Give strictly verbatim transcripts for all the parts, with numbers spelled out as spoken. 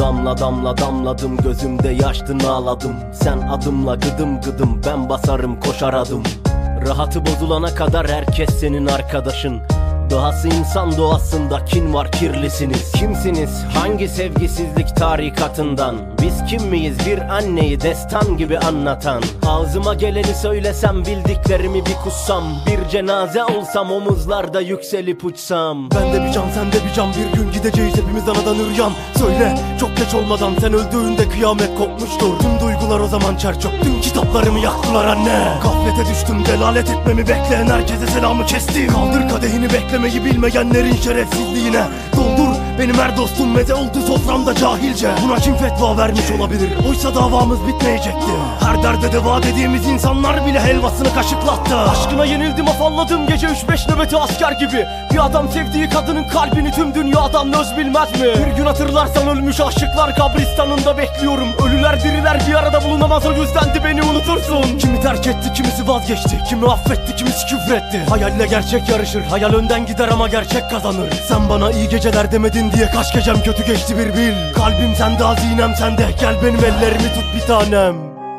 Damla damla damladım, gözümde yaştın ağladım. Sen adımla gıdım gıdım, ben basarım koşar adım. Rahatı bozulana kadar herkes senin arkadaşın. Dahası insan doğasında kin var, kirlisiniz. Kimsiniz? Hangi sevgisizlik tarikatından? Biz kim miyiz? Bir anneyi destan gibi anlatan. Ağzıma geleni söylesem, bildiklerimi bir kussam. Bir cenaze olsam, omuzlarda yükselip uçsam. Ben de bir can, sen de bir can, bir gün gideceğiz hepimiz anadan üryan. Söyle çok geç olmadan, sen öldüğünde kıyamet kopmuştur. Tüm duygular o zaman çer çöktüm, kitaplarımı yaktılar anne. Gaflete düştüm, delalet etmemi bekleyen herkese selamı kestim. Kaldır kadehini, beklemeyi bilmeyenlerin şerefsizliğine. Doldur, benim her dostum meze oldu soframda cahilce. Buna kim fetva vermiş olabilir? Oysa davamız bitmeyecekti. Her derde deva dediğimiz insanlar bile helvasını kaşıklattı. Aşkına yenildim, afalladım gece üç beş nöbeti asker gibi. Bir adam sevdiği kadının kalbini tüm dünyadan öz bilmez mi? Bir gün hatırlarsan ölmüş aşıklar kabristanında bekliyorum. Ölüler diriler bir arada bulunamaz, o yüzden de beni unutursun. Kimi terk etti, kimisi vazgeçti, kimi affetti, kimisi küfretti. Hayalle gerçek yarışır, hayal önden gider ama gerçek kazanır. Sen bana iyi geceler demedin diye kaç gecem kötü geçti bir bil. Kalbim sende, hazinem sende, gel benim ellerimi tut bir tanem.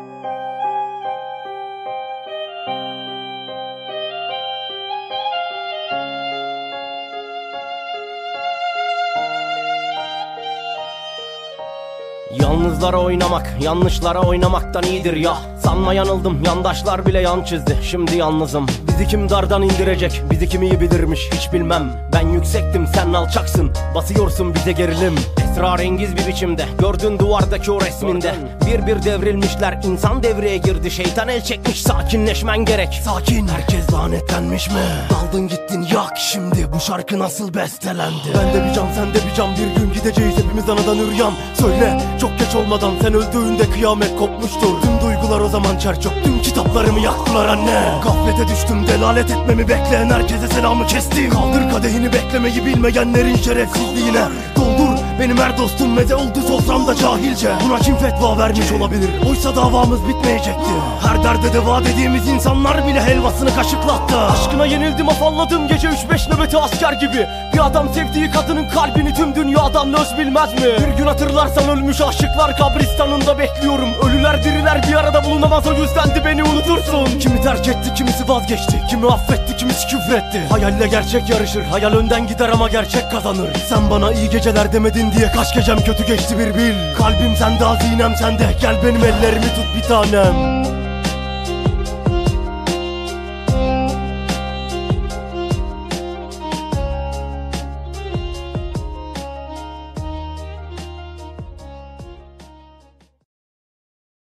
Yalnızlara oynamak, yanlışlara oynamaktan iyidir ya. Sanma yanıldım, yandaşlar bile yan çizdi, şimdi yalnızım. Bizi kim dardan indirecek, bizi kim iyi bilirmiş hiç bilmem. Ben yüksektim, sen alçaksın, basıyorsun bize gerilim. Esrarengiz bir biçimde, gördün duvardaki o resminde. Bir bir devrilmişler, insan devreye girdi, şeytan el çekmiş, sakinleşmen gerek. Sakin, herkes lanetlenmiş mi? Daldın gittin, yak şimdi, bu şarkı nasıl bestelendi? Ben de bir can, sen de bir can, bir gün gideceğiz hepimiz anadan üryan. Söyle çok geç olmadan, sen öldüğünde kıyamet kopmuştur. Tüm duygular o zaman çer çöktüm, kitaplarımı yaktılar anne. Gaflete düştüm, delalet etmemi bekleyen herkese selamı kestim. Kaldır kadehini, beklemeyi bilmeyenlerin şerefsizliğine. Doldur, benim her dostum meze oldu soframda cahilce. Buna kim fetva vermiş olabilir? Oysa davamız bitmeyecekti. Her derde deva dediğimiz insanlar bile helvasını kaşıklattı. Aşkına yenildim, afalladım gece üç beş nöbeti asker gibi. Bir adam sevdiği kadının kalbini tüm dünyadan öz bilmez mi? Bir gün hatırlarsan ölmüş aşıklar kabristanında bekliyorum. Ölüler diriler bir arada bulunamaz, o yüzden de beni unutursun. Kimi terk etti, kimisi vazgeçti, kimi affetti, kimisi küfretti. Hayalle gerçek yarışır, hayal önden gider ama gerçek kazanır. Sen bana iyi geceler demedin diye kaç gecem kötü geçti bir bil. Kalbim sende, hazinem sende, gel benim ellerimi tut bir tanem.